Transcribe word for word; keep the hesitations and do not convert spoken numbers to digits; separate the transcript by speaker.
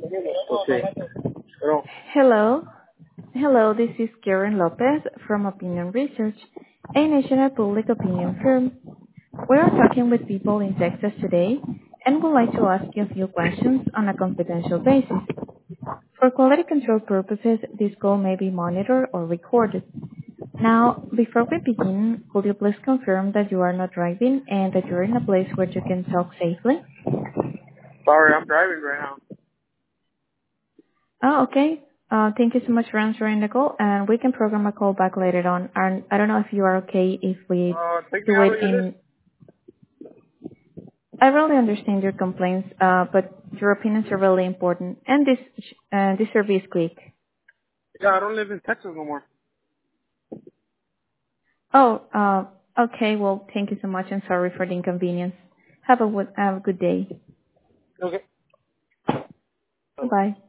Speaker 1: Okay. Pero,
Speaker 2: Hello. Hello, this is Karen Lopez from Opinion Research, a national public opinion firm. We are talking with people in Texas today and would like to ask you a few questions on a confidential basis. For quality control purposes, this call may be monitored or recorded. Now, before we begin, could you please confirm that you are not driving and that you're in a place where you can talk safely?
Speaker 1: sorry, I'm driving right now.
Speaker 2: Oh, okay. Uh, Thank you so much for answering the call, and we can program a call back later on. And I don't know if you are okay if we
Speaker 1: Uh, take me
Speaker 2: do
Speaker 1: out
Speaker 2: it
Speaker 1: of your list.
Speaker 2: in... I really understand your complaints, uh, but your opinions are really important, and this uh, this survey is quick.
Speaker 1: Yeah, I don't live in Texas no more.
Speaker 2: Oh, uh, okay. Well, thank you so much, and sorry for the inconvenience. Have a, wo- have a good day.
Speaker 1: Okay.
Speaker 2: Bye-bye.